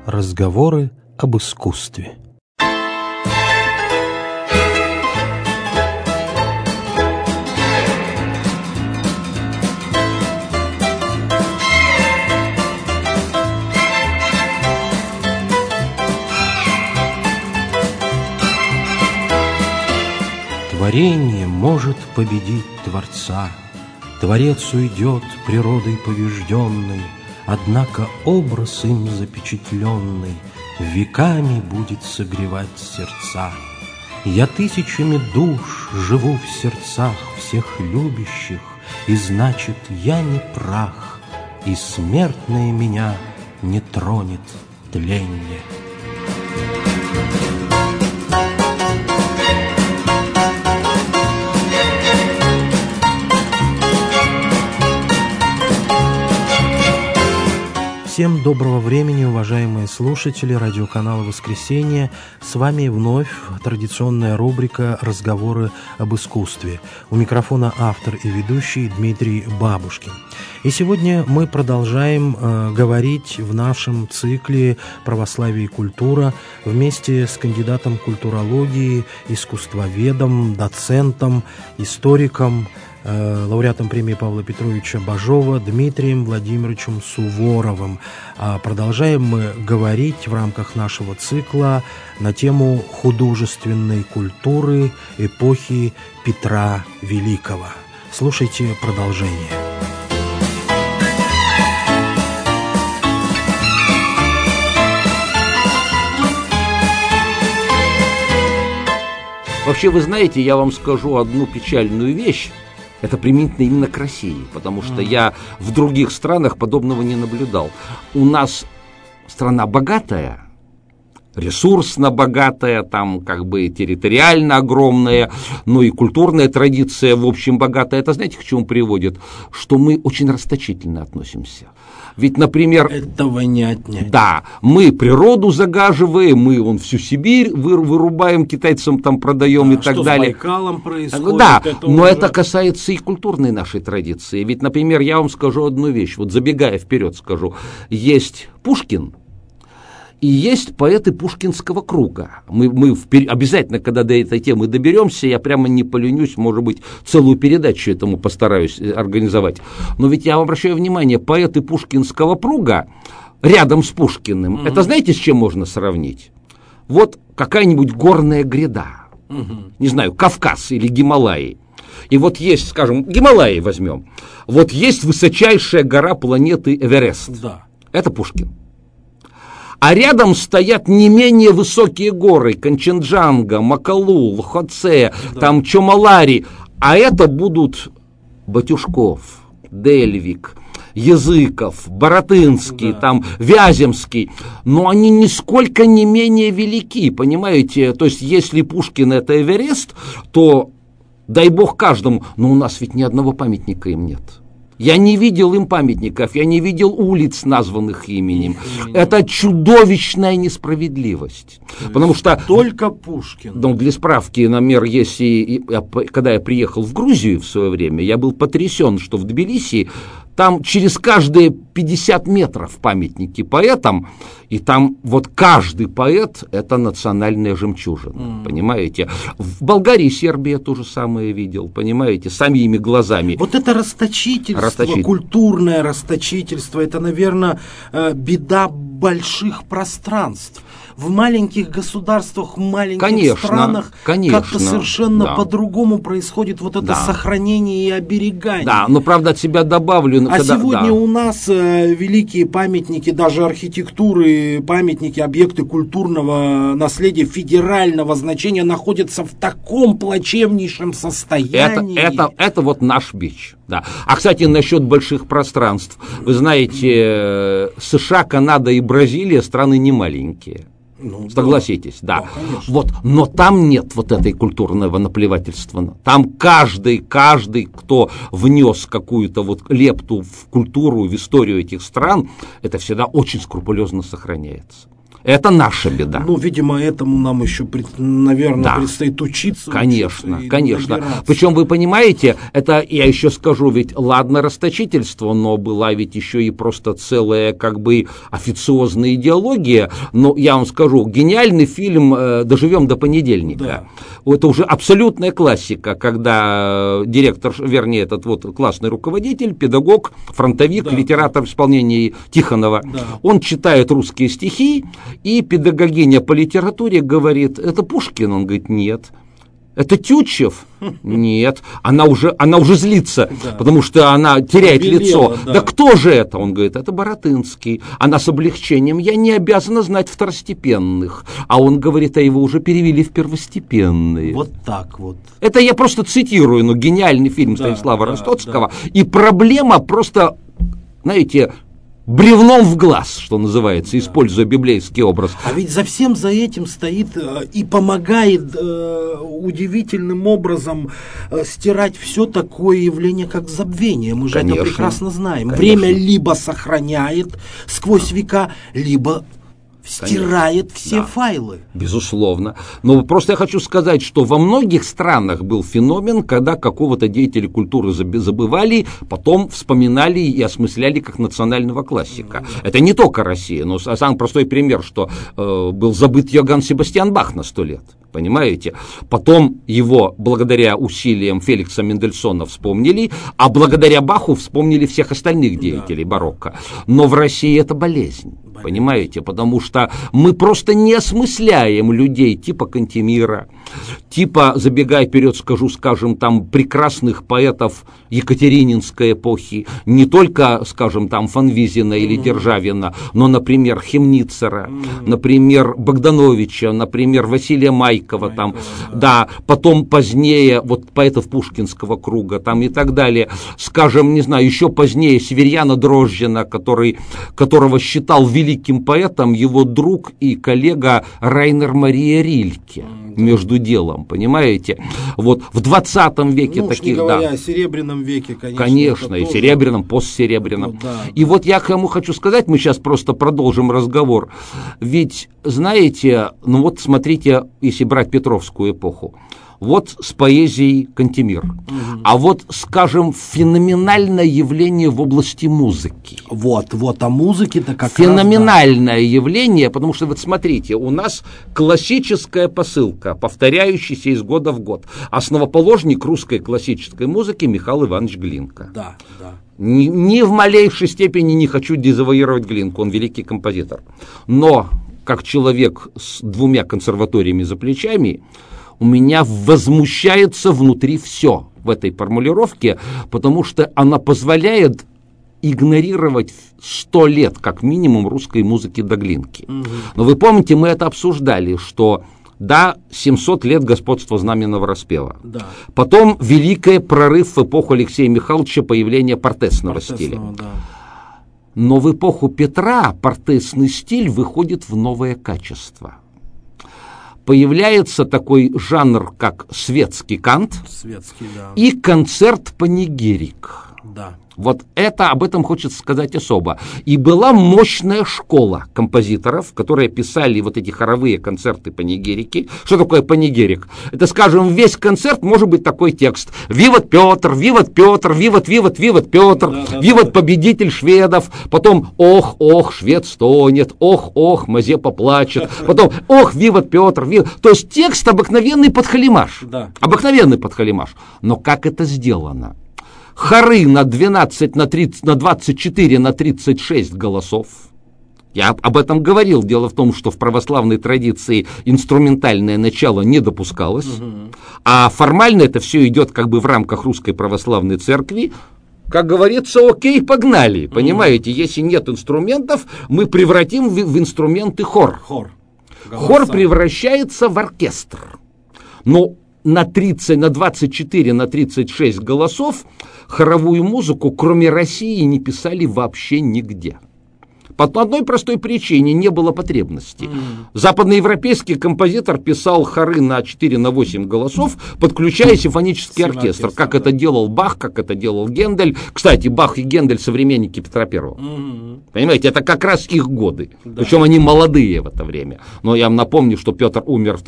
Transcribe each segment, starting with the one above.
Разговоры об искусстве. Творение может победить Творца. Творец уйдет природой побежденной, однако образ им запечатленный веками будет согревать сердца. Я тысячами душ живу в сердцах всех любящих, и значит, я не прах, и смертное меня не тронет тленье. Всем доброго времени, уважаемые слушатели радиоканала «Воскресенье». С вами вновь традиционная рубрика «Разговоры об искусстве». У микрофона автор и ведущий Дмитрий Бабушкин. И сегодня мы продолжаем говорить в нашем цикле «Православие и культура» вместе с кандидатом культурологии, искусствоведом, доцентом, историком, лауреатом премии Павла Петровича Бажова Дмитрием Владимировичем Суворовым. Продолжаем мы говорить в рамках нашего цикла на тему художественной культуры эпохи Петра Великого. Слушайте продолжение. Вообще, вы знаете, я вам скажу одну печальную вещь. Это применительно именно к России, потому что я в других странах подобного не наблюдал. У нас страна богатая, ресурсно богатая, там как бы территориально огромная, но и культурная традиция в общем богатая. Это знаете, к чему приводит? Что мы очень расточительно относимся. Ведь, например... Этого не отнять. Да, мы природу загаживаем, мы всю Сибирь вырубаем, китайцам там продаем и так далее. Что с Байкалом происходит. Да, но это касается и культурной нашей традиции. Ведь, например, я вам скажу одну вещь, вот забегая вперед скажу. Есть Пушкин и есть поэты пушкинского круга. Мы обязательно, когда до этой темы доберемся, я прямо не поленюсь, может быть, целую передачу этому постараюсь организовать. Но ведь я обращаю внимание, поэты пушкинского круга рядом с Пушкиным, это знаете, с чем можно сравнить? Вот какая-нибудь горная гряда, не знаю, Кавказ или Гималаи. И вот есть, скажем, Гималаи возьмем, вот есть высочайшая гора планеты Эверест. Да. Это Пушкин. А рядом стоят не менее высокие горы: Канченджанга, Макалу, Лхотсе, там Чомалари. А это будут Батюшков, Дельвик, Языков, Баратынский, там Вяземский. Но они нисколько не менее велики, понимаете? То есть, если Пушкин — это Эверест, то дай бог каждому. Но у нас ведь ни одного памятника им нет. Я не видел им памятников, я не видел улиц, названных именем. Это чудовищная несправедливость. Потому что... Только Пушкин. Ну, для справки, например, когда я приехал в Грузию в свое время, я был потрясен, что в Тбилиси там через каждые 50 метров памятники поэтам, и там вот каждый поэт — это национальная жемчужина, понимаете? В Болгарии и Сербии я то же самое видел, понимаете, самими глазами. Вот это расточительство, культурное расточительство, это, наверное, беда больших пространств. В маленьких государствах, в маленьких странах как-то совершенно по-другому происходит вот это сохранение и оберегание. Да, но правда от себя добавлю. Сегодня у нас великие памятники, даже архитектуры, памятники, объекты культурного наследия федерального значения находятся в таком плачевнейшем состоянии. Это вот наш бич. Да. А, кстати, насчет больших пространств. Вы знаете, США, Канада и Бразилия страны не маленькие. Согласитесь, да. Вот, но там нет вот этой культурного наплевательства. Там каждый, кто внес какую-то вот лепту в культуру, в историю этих стран, это всегда очень скрупулезно сохраняется. Это наша беда. Ну, видимо, этому нам еще, наверное, предстоит учиться. Конечно. Причем, вы понимаете, это, я еще скажу, ведь ладно расточительство, но была ведь еще и просто целая, как бы, официозная идеология. Но я вам скажу, гениальный фильм «Доживем до понедельника». Да. Это уже абсолютная классика, когда директор, вернее, этот вот классный руководитель, педагог, фронтовик, литератор в исполнении Тихонова, он читает русские стихи, и педагогиня по литературе говорит: это Пушкин? Он говорит: нет. Это Тютчев? Нет. Она уже злится, потому что она теряет лицо. Да кто же это? Он говорит: это Баратынский. Она с облегчением: я не обязана знать второстепенных. А он говорит: а его уже перевели в первостепенные. Вот так вот. Это я просто цитирую, но гениальный фильм Станислава Ростоцкого. И проблема просто, знаете, бревном в глаз, что называется, используя библейский образ. А ведь за всем за этим стоит и помогает удивительным образом стирать все такое явление, как забвение. Мы же это прекрасно знаем. Время либо сохраняет сквозь века, либо стирает все файлы. Безусловно. Но просто я хочу сказать, что во многих странах был феномен, когда какого-то деятеля культуры забывали, потом вспоминали и осмысляли как национального классика. Это не только Россия, но самый простой пример, что был забыт Йоганн Себастьян Бах на 100 лет. Понимаете? Потом его, благодаря усилиям Феликса Мендельсона, вспомнили, а благодаря Баху вспомнили всех остальных деятелей барокко. Но в России это болезнь. Понимаете? Потому что мы просто не осмысляем людей типа Кантемира, типа, забегая вперед, скажем, там, прекрасных поэтов Екатерининской эпохи, не только, скажем, там, Фанвизина или Державина, но, например, Хемницера, например, Богдановича, например, Василия Майкова, там, да, потом позднее вот поэтов Пушкинского круга, там, и так далее. Скажем, не знаю, еще позднее Северьяна Дрожжина, которого считал великим поэтом его друг и коллега Райнер Мария Рильке, между делом, понимаете? Вот в 20 веке таких, не говоря о Серебряном веке, конечно, и Серебряном, постсеребряном. И вот я кому хочу сказать, мы сейчас просто продолжим разговор, ведь, знаете, ну вот смотрите, если брать Петровскую эпоху, вот с поэзией Кантемир. А вот, скажем, феноменальное явление в области музыки. Вот, а музыки-то как феноменальное явление, потому что, вот смотрите, у нас классическая посылка, повторяющаяся из года в год. Основоположник русской классической музыки Михаил Иванович Глинка. Да. Ни в малейшей степени не хочу дезавуировать Глинку, он великий композитор. Но, как человек с 2 консерваториями за плечами, у меня возмущается внутри все в этой формулировке, потому что она позволяет игнорировать 100 лет, как минимум, русской музыки до Глинки. Но вы помните, мы это обсуждали, что да, 700 лет господства знаменного распева. Да. Потом великий прорыв в эпоху Алексея Михайловича, появление портесного стиля. Да. Но в эпоху Петра портесный стиль выходит в новое качество. Появляется такой жанр, как светский кант и концерт-панигирик. Да. Вот это, об этом хочется сказать особо. И была мощная школа композиторов, которые писали вот эти хоровые концерты-панигирики. Что такое панигирик? Это, скажем, весь концерт может быть такой текст: «Виват Петр, виват Петр, виват, виват, виват Петр, виват победитель шведов», потом «Ох, ох, швед стонет», «Ох, ох, Мазепа плачет», потом «Ох, виват Петр, виват». То есть текст обыкновенный подхалимаш. Да. Обыкновенный подхалимаш. Но как это сделано? Хоры на 12, на 30, на 24, на 36 голосов. Я об этом говорил. Дело в том, что в православной традиции инструментальное начало не допускалось, а формально это все идет как бы в рамках Русской Православной Церкви. Как говорится, окей, погнали. Понимаете, если нет инструментов, мы превратим в инструменты хор. Хор превращается в оркестр. Но на 30, на 24, на 36 голосов хоровую музыку, кроме России, не писали вообще нигде. По одной простой причине: не было потребности. Западноевропейский композитор писал хоры на 4-8 голосов, подключая симфонический оркестр, как это делал Бах, как это делал Гендель. Кстати, Бах и Гендель — современники Петра I. Понимаете, это как раз их годы. Да. Причем они молодые в это время. Но я вам напомню, что Петр умер в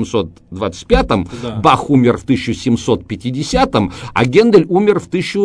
1725-м, да. Бах умер в 1750-м, а Гендель умер в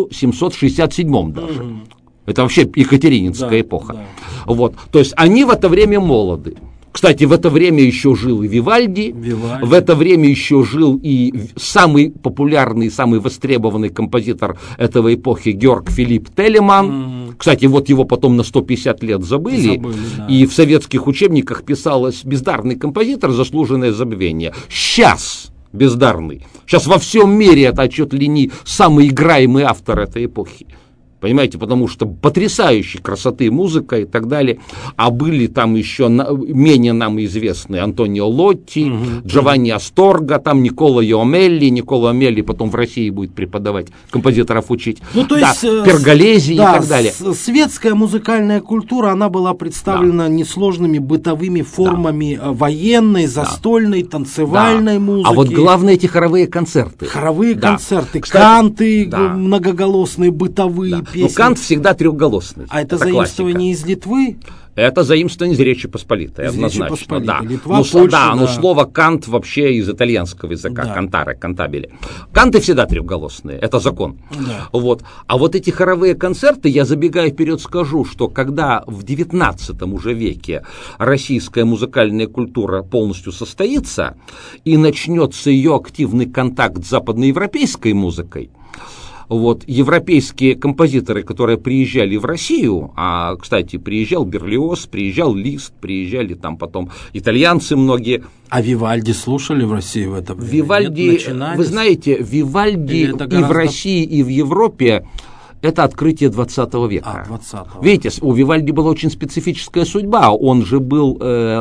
1767-м даже. Это вообще екатерининская эпоха. Да. Вот. То есть они в это время молоды. Кстати, в это время еще жил и Вивальди, в это время еще жил и самый популярный, самый востребованный композитор этого эпохи Георг Филипп Телеман. Кстати, вот его потом на 150 лет забыли да. И в советских учебниках писалось: бездарный композитор, заслуженное забвение. Сейчас бездарный. Сейчас во всем мире это чуть ли не самый играемый автор этой эпохи. Понимаете, потому что потрясающей красоты музыка и так далее. А были там еще менее нам известные Антонио Лотти, Джованни Асторга, там Никколо Иомелли. Никколо Иомелли потом в России будет преподавать, композиторов учить. Ну, то есть, Перголези да, и так далее. Светская музыкальная культура, она была представлена несложными бытовыми формами военной, застольной, танцевальной музыки. А вот главное — эти хоровые концерты. Хоровые концерты, кстати, канты многоголосные, бытовые. Но Кант всегда трехголосный. А это заимствование из Литвы? Это заимствование из Речи Посполитой, однозначно. Да. Литва, Польша, но слово «кант» вообще из итальянского языка, кантаре, кантабеле. Канты всегда трехголосные, это закон. Да. Вот. А вот эти хоровые концерты, я забегая вперед скажу, что когда в XIX уже веке российская музыкальная культура полностью состоится и начнется ее активный контакт с западноевропейской музыкой, вот, европейские композиторы, которые приезжали в Россию, а, кстати, приезжал Берлиоз, приезжал Лист, приезжали там потом итальянцы многие. А Вивальди слушали в России в это время? Вивальди, вы знаете, Вивальди и в России, и в Европе — это открытие 20 века. 20-го. Видите, у Вивальди была очень специфическая судьба. Он же был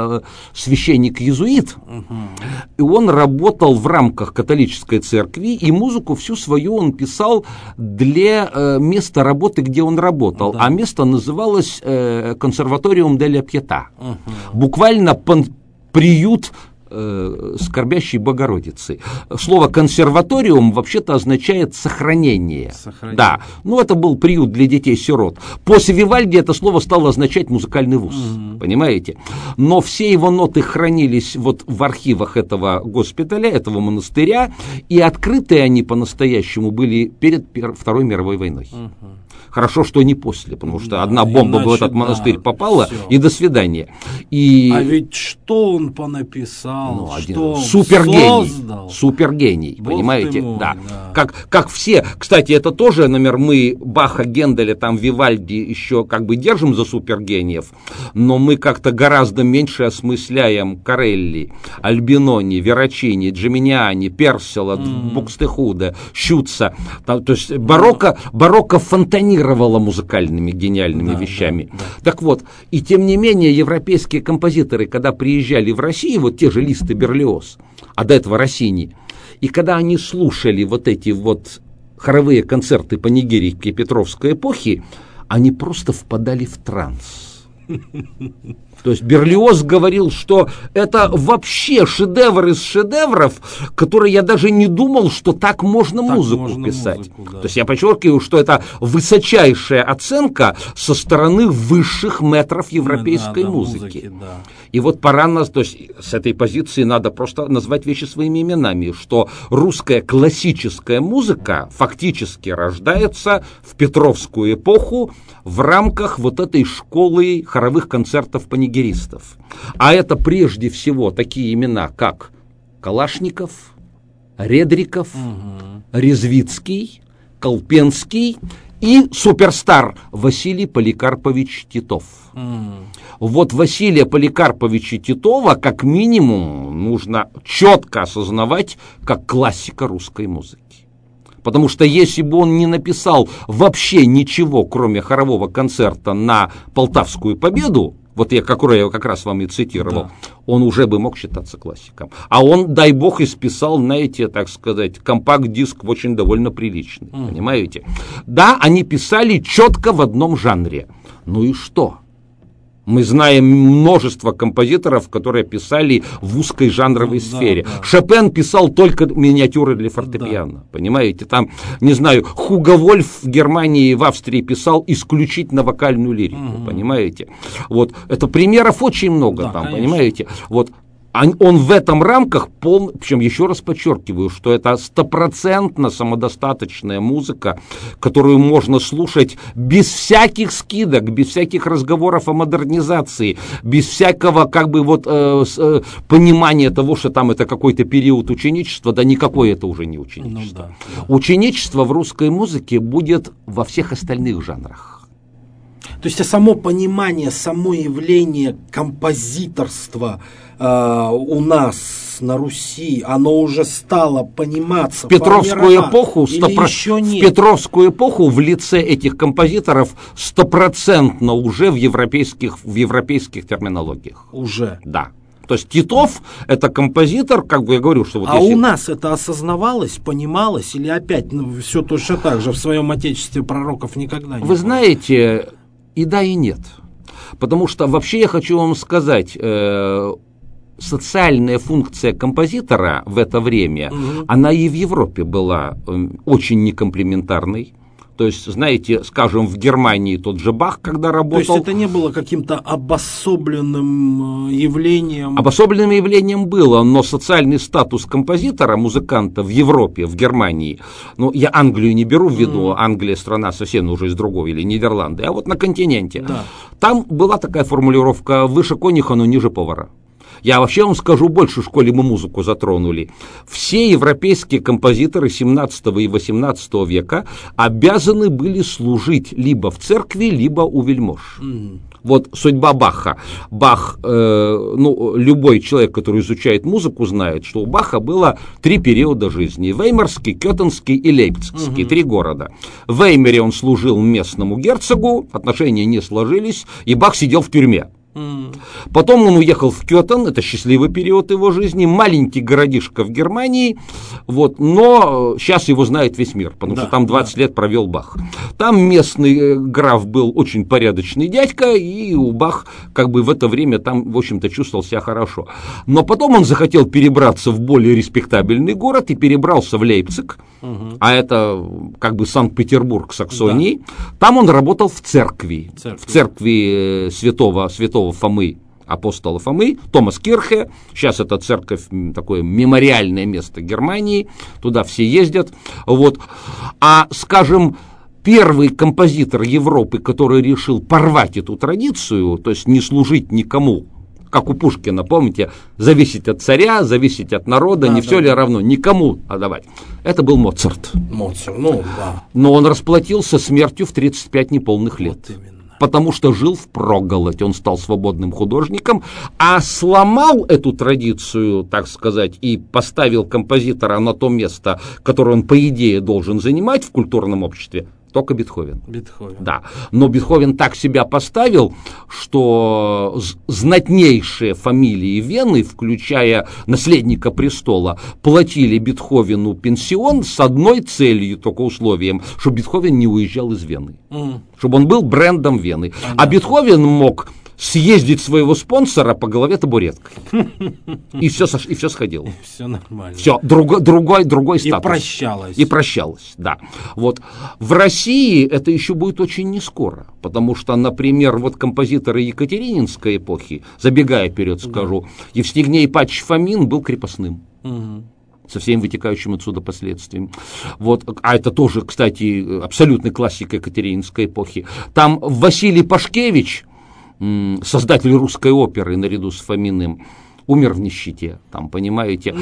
священник-иезуит, и он работал в рамках католической церкви, и музыку всю свою он писал для места работы, где он работал. Да. А место называлось «Консерваториум де ля Пьета». Буквально приют скорбящей Богородицы. Слово «консерваториум» вообще-то означает «сохранение». Да, ну это был приют для детей-сирот. После Вивальди это слово стало означать «музыкальный вуз», понимаете? Но все его ноты хранились вот в архивах этого госпиталя, этого монастыря, и открыты они по-настоящему были перед Второй мировой войной. Хорошо, что не после, потому что одна бомба в этот монастырь попала, все. И до свидания. А ведь что он понаписал, что супергений, супергений, понимаете? Мой, да. Как все, кстати, это тоже, например, мы Баха, Генделя, там Вивальди еще как бы держим за супергениев, но мы как-то гораздо меньше осмысляем Корелли, Альбинони, Верачини, Джиминиани, Персела, Букстехуда, Щуца. То есть барокко фонтанировало музыкальными гениальными вещами. Да. Так вот, и тем не менее европейские композиторы, когда приезжали в Россию, вот те же Лист и Берлиоз, а до этого Россини, и когда они слушали вот эти вот хоровые концерты панигирики Петровской эпохи, они просто впадали в транс. То есть Берлиоз говорил, что это вообще шедевр из шедевров, которые я даже не думал, что так можно музыку писать. Да. То есть я подчеркиваю, что это высочайшая оценка со стороны высших метров европейской музыки. Да. И вот пора нас, то есть с этой позиции надо просто назвать вещи своими именами, что русская классическая музыка фактически рождается в Петровскую эпоху в рамках вот этой школы хоровых концертов панигеристов. А это прежде всего такие имена, как Калашников, Редриков, Резвицкий, Колпенский и суперстар Василий Поликарпович Титов. Вот Василия Поликарповича Титова как минимум нужно четко осознавать как классика русской музыки. Потому что если бы он не написал вообще ничего, кроме хорового концерта на Полтавскую победу, вот который я как раз вам и цитировал, он уже бы мог считаться классиком. А он, дай бог, исписал, знаете, так сказать, компакт-диск очень довольно приличный, понимаете? Да, они писали четко в одном жанре. Ну и что? Мы знаем множество композиторов, которые писали в узкой жанровой сфере. Да. Шопен писал только миниатюры для фортепиано, понимаете? Там, не знаю, Хуго Вольф в Германии и в Австрии писал исключительно вокальную лирику, понимаете? Вот, это примеров очень много там, конечно. Понимаете? Вот. Он в этом рамках причем еще раз подчеркиваю, что это стопроцентно самодостаточная музыка, которую можно слушать без всяких скидок, без всяких разговоров о модернизации, без всякого понимания того, что там это какой-то период ученичества, да никакое это уже не ученичество. Ученичество в русской музыке будет во всех остальных жанрах. То есть само понимание, само явление композиторства у нас на Руси, оно уже стало пониматься. В Петровскую эпоху в лице этих композиторов стопроцентно уже в европейских терминологиях. Уже? Да. То есть Титов – это композитор, как бы я говорю, что вот у нас это осознавалось, понималось, или опять все точно так же в своем отечестве пророков никогда не было? Вы знаете, и да, и нет. Потому что вообще я хочу вам сказать, социальная функция композитора в это время, она и в Европе была очень некомплементарной. То есть, знаете, скажем, в Германии тот же Бах, когда работал... То есть это не было каким-то обособленным явлением? Обособленным явлением было, но социальный статус композитора, музыканта в Европе, в Германии, я Англию не беру в виду, Англия страна совсем уже из другого, или Нидерланды, а вот на континенте. Да. Там была такая формулировка: выше конюха, но ниже повара. Я вообще вам скажу больше, в школе мы музыку затронули. Все европейские композиторы 17 и 18 века обязаны были служить либо в церкви, либо у вельмож. Вот судьба Баха. Бах, любой человек, который изучает музыку, знает, что у Баха было 3 периода жизни: Веймарский, Кёттенский и Лейпцигский, 3 города. В Веймаре он служил местному герцогу, отношения не сложились, и Бах сидел в тюрьме. Потом он уехал в Кёттен, это счастливый период его жизни, маленький городишко в Германии, но сейчас его знает весь мир, потому что там 20 лет провел Бах. Там местный граф был очень порядочный дядька, и у Бах в это время там, в общем-то, чувствовал себя хорошо. Но потом он захотел перебраться в более респектабельный город и перебрался в Лейпциг, а это Санкт-Петербург Саксонии. Там он работал в церкви. В церкви святого Фомы, апостола Фомы, Томас Кирхе. Сейчас эта церковь такое мемориальное место Германии, туда все ездят. А, скажем, первый композитор Европы, который решил порвать эту традицию, то есть не служить никому, как у Пушкина, помните, зависеть от царя, зависеть от народа, не все ли равно, никому отдавать. Это был Моцарт. Но он расплатился смертью в 35 неполных лет. Потому что жил впроголодь, он стал свободным художником, а сломал эту традицию, так сказать, и поставил композитора на то место, которое он, по идее, должен занимать в культурном обществе, только Бетховен. Да. Но Бетховен так себя поставил, что знатнейшие фамилии Вены, включая наследника престола, платили Бетховену пенсион с одной целью, только условием, чтобы Бетховен не уезжал из Вены. Чтобы он был брендом Вены. А Бетховен мог съездить своего спонсора по голове табуреткой. И все сходило. Все нормально. Все, другой статус. И прощалось, да. В России это еще будет очень не скоро, потому что, например, композиторы Екатерининской эпохи, забегая вперед скажу, Евстигней Ипатович Фомин был крепостным. Со всеми вытекающими отсюда последствиями. А это тоже, кстати, абсолютный классик Екатерининской эпохи. Там Василий Пашкевич, создатель русской оперы наряду с Фоминым, умер в нищете, там, понимаете.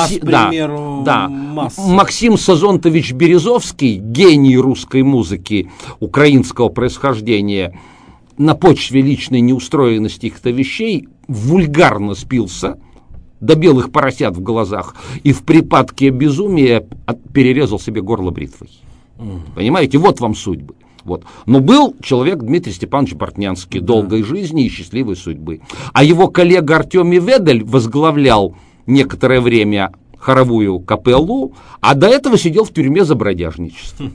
Максим Сазонтович Березовский, гений русской музыки украинского происхождения, на почве личной неустроенности каких-то вещей вульгарно спился до белых поросят в глазах и в припадке безумия перерезал себе горло бритвой. Понимаете, вот вам судьбы. Но был человек Дмитрий Степанович Бортнянский, долгой жизни и счастливой судьбы. А его коллега Артемий Ведель возглавлял некоторое время хоровую капеллу, а до этого сидел в тюрьме за бродяжничество.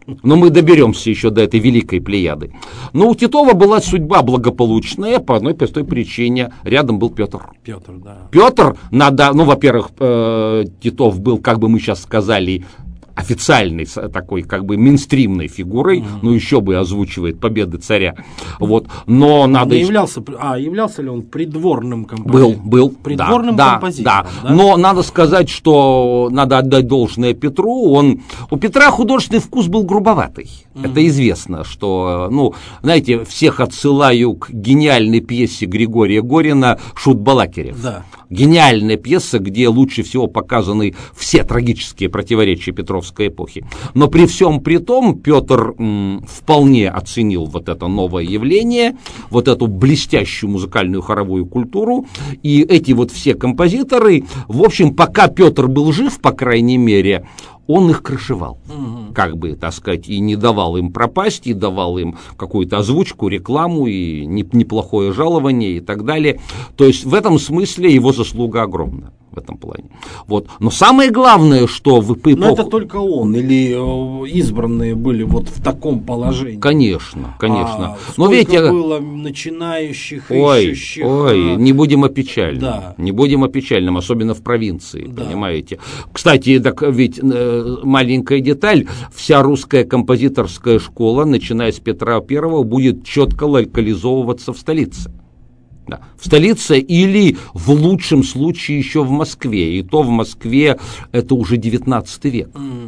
Но мы доберемся еще до этой великой плеяды. Но у Титова была судьба благополучная по одной простой причине. Рядом был Петр. Петр, да. Петр, во-первых, Титов был, как бы мы сейчас сказали, официальной такой как бы мейнстримной фигурой, еще бы озвучивает победы царя. Вот. Но надо... Являлся ли он придворным композитором? Был. Придворным композитором. Да. Но надо сказать, что надо отдать должное Петру. У Петра художественный вкус был грубоватый. Это известно, что, знаете, всех отсылаю к гениальной пьесе Григория Горина «Шут-Балакирев». Да. Гениальная пьеса, где лучше всего показаны все трагические противоречия Петровской эпохи. Но при всем при том Петр вполне оценил вот это новое явление, вот эту блестящую музыкальную хоровую культуру. И эти вот все композиторы, в общем, пока Петр был жив, по крайней мере, он их крышевал, как бы, так сказать, и не давал им пропасть, и давал им какую-то озвучку, рекламу, и неплохое жалование и так далее. То есть в этом смысле его заслуга огромна. В этом плане. Вот. Но самое главное, что в эпоху... Но это только он или избранные были вот в таком положении? Конечно. Но сколько было начинающих, ищущих... Не будем о печальном. Да. Не будем о печальном, особенно в провинции, понимаете. Кстати, так ведь маленькая деталь, вся русская композиторская школа, начиная с Петра I, будет четко локализовываться в столице. Да. В столице или в лучшем случае еще в Москве. И то в Москве это уже 19 век.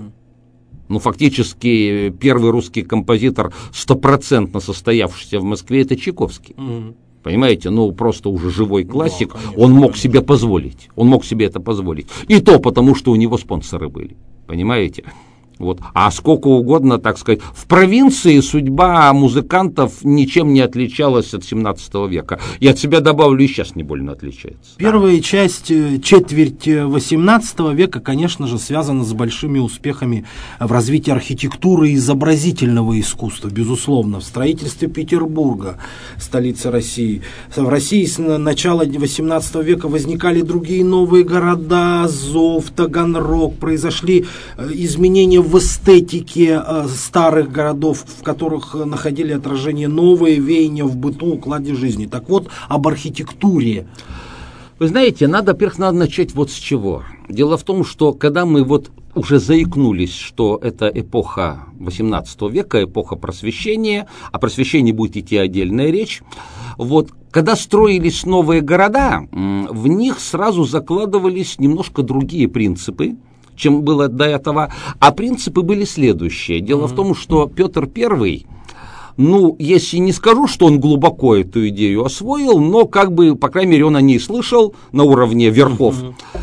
Фактически первый русский композитор, 100% состоявшийся в Москве, это Чайковский. Понимаете, просто уже живой классик, да, конечно, он мог себе позволить. Он мог себе это позволить. И то потому, что у него спонсоры были. Понимаете? Вот. А сколько угодно, так сказать. В провинции судьба музыкантов ничем не отличалась от 17 века. И от себя добавлю, и сейчас не больно отличается. Первая четверть 18 века, конечно же, связана с большими успехами в развитии архитектуры и изобразительного искусства, безусловно. В строительстве Петербурга, столицы России. В России с начала 18 века возникали другие новые города, Азов, Таганрог, произошли изменения в эстетике старых городов, в которых находили отражение новые веяния в быту, укладе жизни. Так вот, об архитектуре. Вы знаете, надо начать вот с чего. Дело в том, что когда мы уже заикнулись, что это эпоха 18 века, эпоха просвещения, о просвещении будет идти отдельная речь, когда строились новые города, в них сразу закладывались немножко другие принципы, чем было до этого, а принципы были следующие. Дело в том, что Петр I, если не скажу, что он глубоко эту идею освоил, но по крайней мере, он о ней слышал на уровне верхов.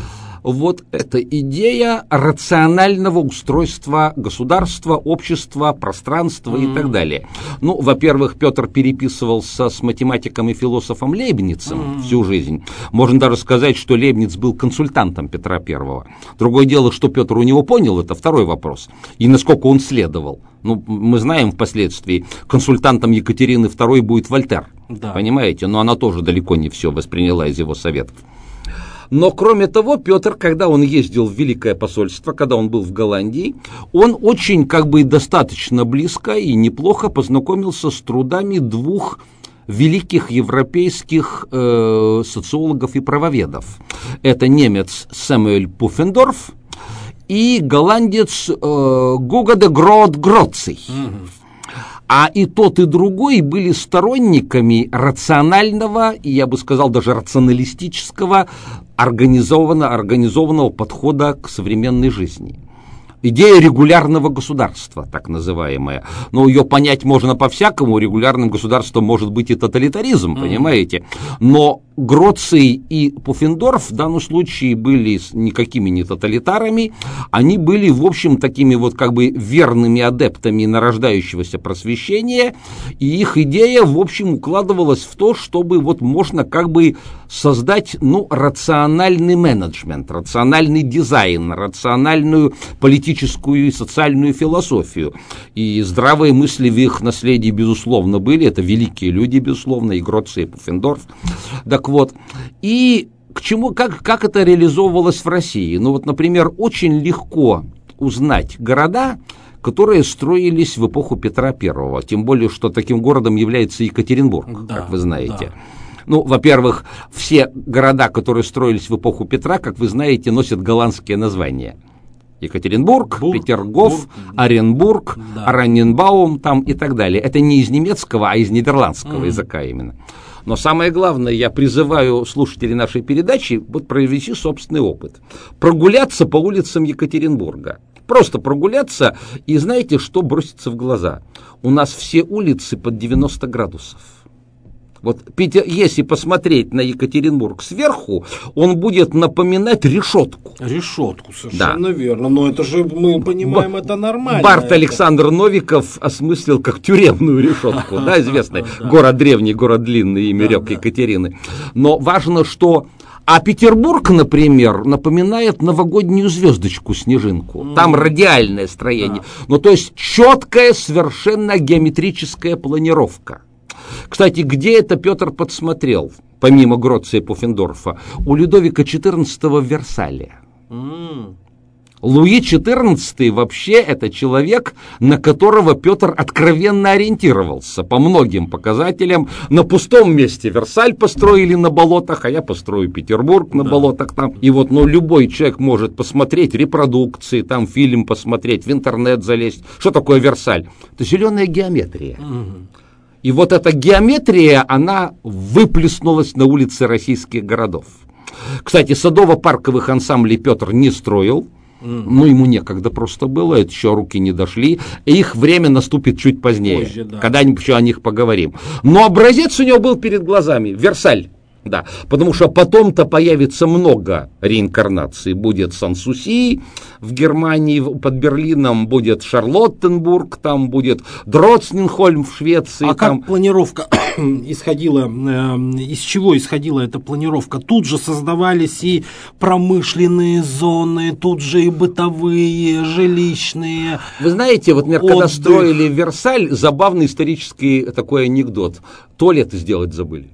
Это идея рационального устройства государства, общества, пространства и так далее. Во-первых, Петр переписывался с математиком и философом Лейбницем всю жизнь. Можно даже сказать, что Лейбниц был консультантом Петра I. Другое дело, что Петр у него понял, это второй вопрос. И насколько он следовал. Мы знаем впоследствии, консультантом Екатерины II будет Вольтер. Да. Понимаете? Но она тоже далеко не все восприняла из его советов. Но, кроме того, Петр, когда он ездил в Великое посольство, когда он был в Голландии, он очень достаточно близко и неплохо познакомился с трудами двух великих европейских социологов и правоведов. Это немец Сэмюэль Пуффендорф и голландец Гуго де Гроот-Гроций. А и тот, и другой были сторонниками рационального, и я бы сказал даже рационалистического, организованного подхода к современной жизни. Идея регулярного государства, так называемая. Но ее понять можно по-всякому. Регулярным государством может быть и тоталитаризм, понимаете? Но Гроций и Пуффендорф в данном случае были никакими не тоталитарами. Они были, в общем, такими верными адептами нарождающегося просвещения. И их идея, в общем, укладывалась в то, чтобы можно создать, рациональный менеджмент, рациональный дизайн, рациональную политическую и социальную философию. И здравые мысли в их наследии, безусловно, были. Это великие люди, безусловно, и Гроций, и Пуффендорф. Так вот, и к чему, как это реализовывалось в России? Например, очень легко узнать города, которые строились в эпоху Петра I, тем более, что таким городом является Екатеринбург, как вы знаете. Да. Ну, во-первых, все города, которые строились в эпоху Петра, как вы знаете, носят голландские названия. Екатеринбург, Петергоф, Оренбург, Ораньенбаум там и так далее. Это не из немецкого, а из нидерландского языка именно. Но самое главное, я призываю слушателей нашей передачи вот провести собственный опыт. Прогуляться по улицам Екатеринбурга. Просто прогуляться, и знаете, что бросится в глаза? У нас все улицы под 90 градусов. Вот если посмотреть на Екатеринбург сверху, он будет напоминать решетку. Решетку, совершенно верно. Но это же, мы понимаем, это нормально. Барт Александр Новиков осмыслил как тюремную решетку, да, известный. Город древний, город длинный, имя рек Екатерины. Но важно, что... А Петербург, например, напоминает новогоднюю звездочку, снежинку. Там радиальное строение. Ну, то есть четкая, совершенно геометрическая планировка. Кстати, где это Петр подсмотрел, помимо Гроция и Пуффендорфа? У Людовика XIV в Версале. Луи XIV вообще это человек, на которого Петр откровенно ориентировался по многим показателям. На пустом месте Версаль построили на болотах, а я построю Петербург на болотах там. И вот, любой человек может посмотреть репродукции, там фильм посмотреть, в интернет залезть. Что такое Версаль? Это зеленая геометрия. И вот эта геометрия, она выплеснулась на улицы российских городов. Кстати, садово-парковых ансамблей Петр не строил. Ну, ему некогда просто было, это еще руки не дошли. Их время наступит чуть позднее, позже, когда-нибудь еще о них поговорим. Но образец у него был перед глазами. Версаль. Да, потому что потом-то появится много реинкарнаций. Будет Сан-Суси в Германии, под Берлином будет Шарлоттенбург, там будет Дроцненхольм в Швеции. А там... как планировка исходила, из чего исходила эта планировка? Тут же создавались и промышленные зоны, тут же и бытовые, жилищные. Вы знаете, вот, например, когда строили Версаль, забавный исторический такой анекдот. Туалеты сделать забыли.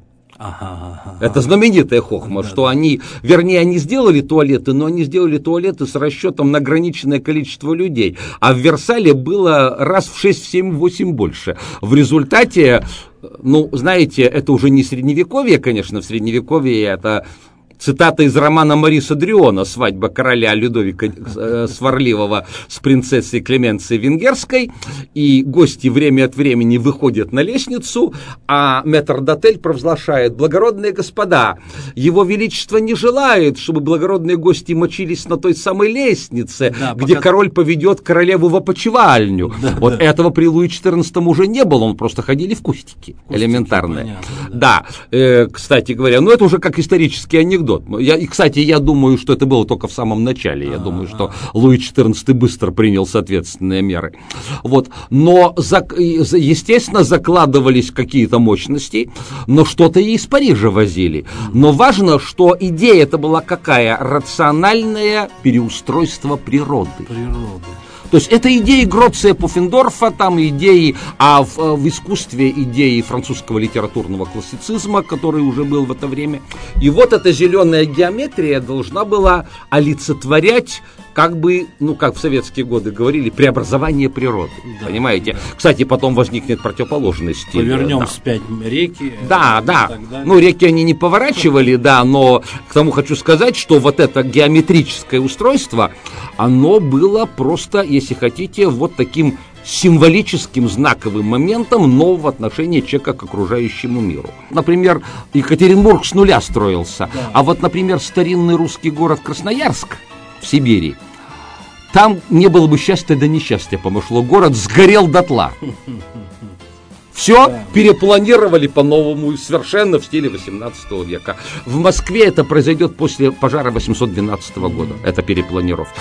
Это знаменитая хохма, что они, вернее, они сделали туалеты, но они сделали туалеты с расчетом на ограниченное количество людей, а в Версале было раз в 6, в 7, в 8 больше. В результате, знаете, это уже не средневековье, конечно, в средневековье это... Цитата из романа Мариса Дрюона «Свадьба короля Людовика Сварливого с принцессой Клеменцией Венгерской». И гости время от времени выходят на лестницу, а метрдотель провозглашает: «Благородные господа, его величество не желает, чтобы благородные гости мочились на той самой лестнице, где король поведет королеву в опочивальню». Этого при Луи XIV уже не было, он просто ходили в кустики элементарные. Понятно, кстати говоря, это уже как исторический анекдот. Кстати, я думаю, что это было только в самом начале. Я думаю, что Луи XIV быстро принял соответственные меры. Но, естественно, закладывались какие-то мощности, но что-то и из Парижа возили. Но важно, что идея это была какая? Рациональное переустройство природы. То есть это идеи Гроция, Пуффендорфа, там идеи, а в искусстве идеи французского литературного классицизма, который уже был в это время. И вот эта зеленая геометрия должна была олицетворять, как в советские годы говорили, преобразование природы. Понимаете? Кстати, потом возникнет противоположность. Повернем вспять реки. Реки они не поворачивали, но к тому хочу сказать, что вот это геометрическое устройство, оно было просто, если хотите, вот таким символическим знаковым моментом нового отношения человека к окружающему миру. Например, Екатеринбург с нуля строился, а например, старинный русский город Красноярск в Сибири, там не было бы счастья, да несчастья помогло. Город сгорел дотла. Все перепланировали по-новому, совершенно в стиле 18 века. В Москве это произойдет после пожара 812 года. Это перепланировка.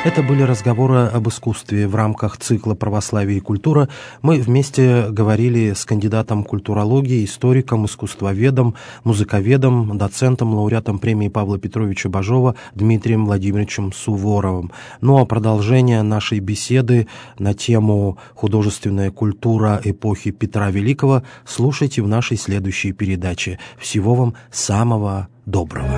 Это были разговоры об искусстве в рамках цикла «Православие и культура». Мы вместе говорили с кандидатом культурологии, историком, искусствоведом, музыковедом, доцентом, лауреатом премии Павла Петровича Бажова Дмитрием Владимировичем Суворовым. Ну а продолжение нашей беседы на тему «Художественная культура эпохи Петра Великого» слушайте в нашей следующей передаче. Всего вам самого доброго.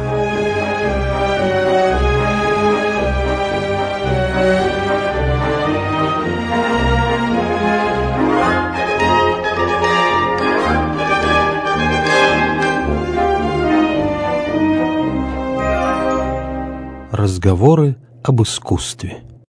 Разговоры об искусстве.